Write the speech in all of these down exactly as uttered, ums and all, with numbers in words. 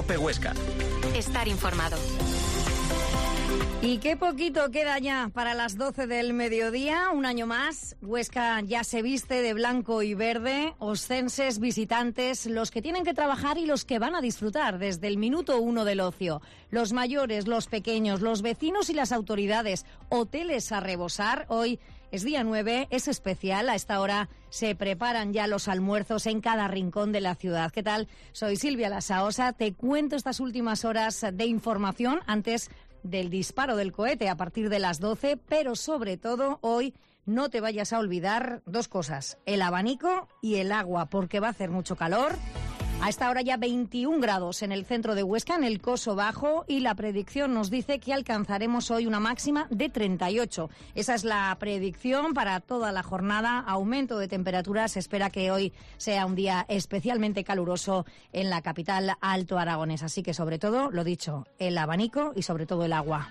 COPE Huesca. Estar informado. Y qué poquito queda ya para las doce del mediodía, un año más. Huesca ya se viste de blanco y verde, oscenses, visitantes, los que tienen que trabajar y los que van a disfrutar desde el minuto uno del ocio. Los mayores, los pequeños, los vecinos y las autoridades, hoteles a rebosar. Hoy es día nueve, es especial. A esta hora se preparan ya los almuerzos en cada rincón de la ciudad. ¿Qué tal? Soy Silvia Lasaosa. Te cuento estas últimas horas de información antes del disparo del cohete a partir de las doce, pero sobre todo hoy no te vayas a olvidar dos cosas, el abanico y el agua, porque va a hacer mucho calor. A esta hora ya veintiún grados en el centro de Huesca, en el Coso Bajo, y la predicción nos dice que alcanzaremos hoy una máxima de treinta y ocho. Esa es la predicción para toda la jornada. Aumento de temperaturas. Se espera que hoy sea un día especialmente caluroso en la capital alto aragonesa. Así que, sobre todo, lo dicho, el abanico y sobre todo el agua.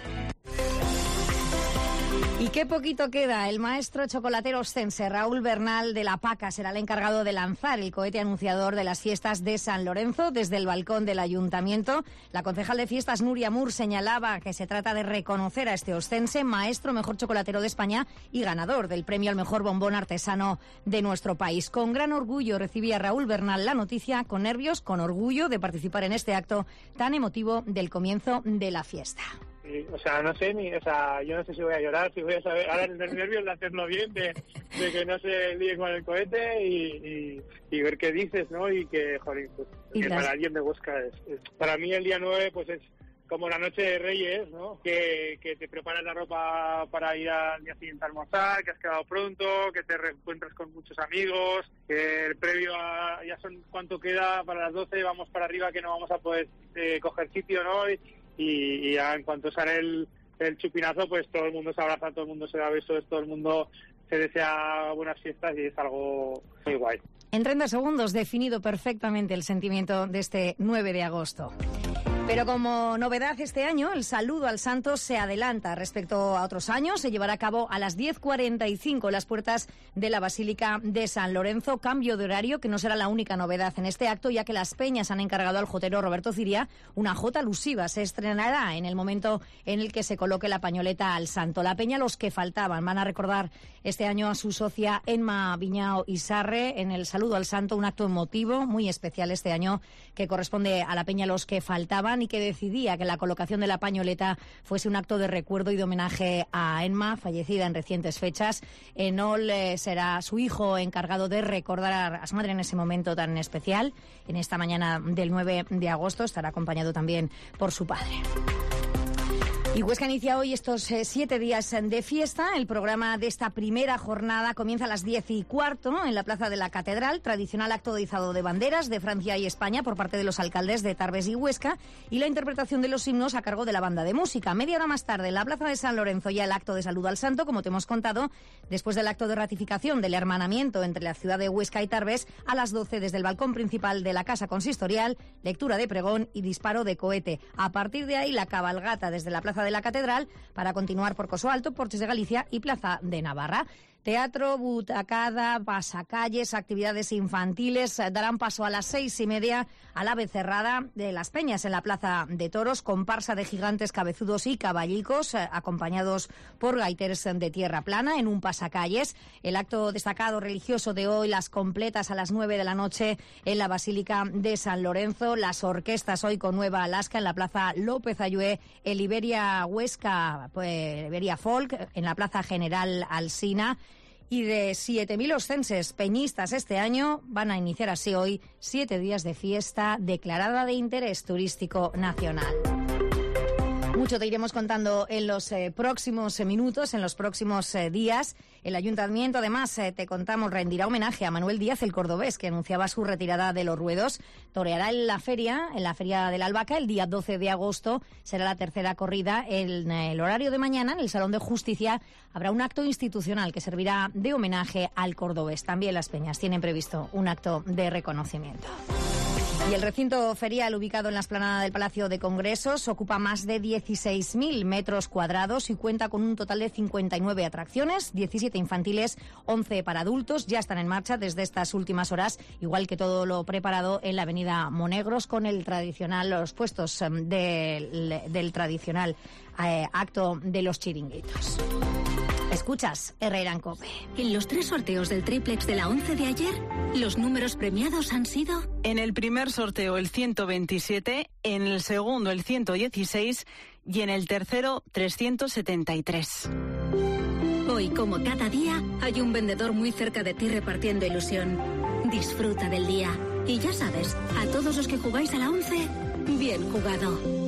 Y qué poquito queda. El maestro chocolatero oscense Raúl Bernal de la Paca será el encargado de lanzar el cohete anunciador de las fiestas de San Lorenzo desde el balcón del ayuntamiento. La concejal de fiestas Nuria Mur señalaba que se trata de reconocer a este oscense, maestro mejor chocolatero de España y ganador del premio al mejor bombón artesano de nuestro país. Con gran orgullo recibía Raúl Bernal la noticia, con nervios, con orgullo de participar en este acto tan emotivo del comienzo de la fiesta. Sí, o sea, no sé ni, o sea, yo no sé si voy a llorar, si voy a saber, ahora los nervios de hacerlo bien, de, de que no se líe con el cohete y, y, y ver qué dices, ¿no? Y que, joder, pues, que las... para alguien de Huesca es, es, para mí el día nueve, pues es como la noche de Reyes, ¿no? Que, que te preparas la ropa para ir al día siguiente a almorzar, que has quedado pronto, que te reencuentras con muchos amigos, que el previo a, ya son cuánto queda para las doce, vamos para arriba que no vamos a poder eh, coger sitio, ¿no? Y, Y, y ya en cuanto sale el, el chupinazo, pues todo el mundo se abraza, todo el mundo se da besos, todo el mundo se desea buenas fiestas y es algo muy guay. En treinta segundos definido perfectamente el sentimiento de este nueve de agosto. Pero como novedad este año, el saludo al santo se adelanta respecto a otros años. Se llevará a cabo a las diez cuarenta y cinco en las puertas de la Basílica de San Lorenzo. Cambio de horario que no será la única novedad en este acto, ya que las Peñas han encargado al jotero Roberto Ciria una jota alusiva. Se estrenará en el momento en el que se coloque la pañoleta al santo. La Peña Los que Faltaban van a recordar este año a su socia Enma Viñao Isarre en el saludo al santo, un acto emotivo muy especial este año que corresponde a la Peña Los que Faltaban y que decidía que la colocación de la pañoleta fuese un acto de recuerdo y de homenaje a Enma, fallecida en recientes fechas. Enol eh, será su hijo encargado de recordar a su madre en ese momento tan especial. En esta mañana del nueve de agosto estará acompañado también por su padre. Y Huesca inicia hoy estos eh, siete días de fiesta. El programa de esta primera jornada comienza a las diez y cuarto en la Plaza de la Catedral. Tradicional acto de izado de banderas de Francia y España por parte de los alcaldes de Tarbes y Huesca y la interpretación de los himnos a cargo de la banda de música. Media hora más tarde en la Plaza de San Lorenzo ya el acto de saludo al santo, como te hemos contado, después del acto de ratificación del hermanamiento entre la ciudad de Huesca y Tarbes a las doce desde el balcón principal de la Casa Consistorial, lectura de pregón y disparo de cohete. A partir de ahí la cabalgata desde la Plaza de la Catedral para continuar por Coso Alto, Porches de Galicia y Plaza de Navarra. Teatro, butacada, pasacalles, actividades infantiles darán paso a las seis y media a la becerrada de las Peñas en la Plaza de Toros, comparsa de gigantes cabezudos y caballicos acompañados por gaiteros de tierra plana en un pasacalles. El acto destacado religioso de hoy, las completas a las nueve de la noche en la Basílica de San Lorenzo, las orquestas hoy con Nueva Alaska en la Plaza López Ayué, el Iberia Huesca, pues, Iberia Folk en la Plaza General Alsina. Y de siete mil oscenses peñistas este año van a iniciar así hoy siete días de fiesta declarada de interés turístico nacional. Mucho te iremos contando en los eh, próximos eh, minutos, en los próximos eh, días. El ayuntamiento, además, eh, te contamos, rendirá homenaje a Manuel Díaz, el cordobés, que anunciaba su retirada de los ruedos. Toreará en la feria, en la Feria de la Albahaca, el día doce de agosto. Será la tercera corrida. En el horario de mañana, en el Salón de Justicia, habrá un acto institucional que servirá de homenaje al cordobés. También las Peñas tienen previsto un acto de reconocimiento. Y el recinto ferial, ubicado en la explanada del Palacio de Congresos, ocupa más de dieciséis mil metros cuadrados y cuenta con un total de cincuenta y nueve atracciones, diecisiete infantiles, once para adultos. Ya están en marcha desde estas últimas horas, igual que todo lo preparado en la avenida Monegros, con el tradicional, los puestos del, del tradicional eh, acto de los chiringuitos. Escuchas Herrera en COPE. En los tres sorteos del triplex de la once de ayer, los números premiados han sido... En el primer sorteo el ciento veintisiete, en el segundo el ciento dieciséis y en el tercero trescientos setenta y tres. Hoy, como cada día, hay un vendedor muy cerca de ti repartiendo ilusión. Disfruta del día. Y ya sabes, a todos los que jugáis a la once, bien jugado.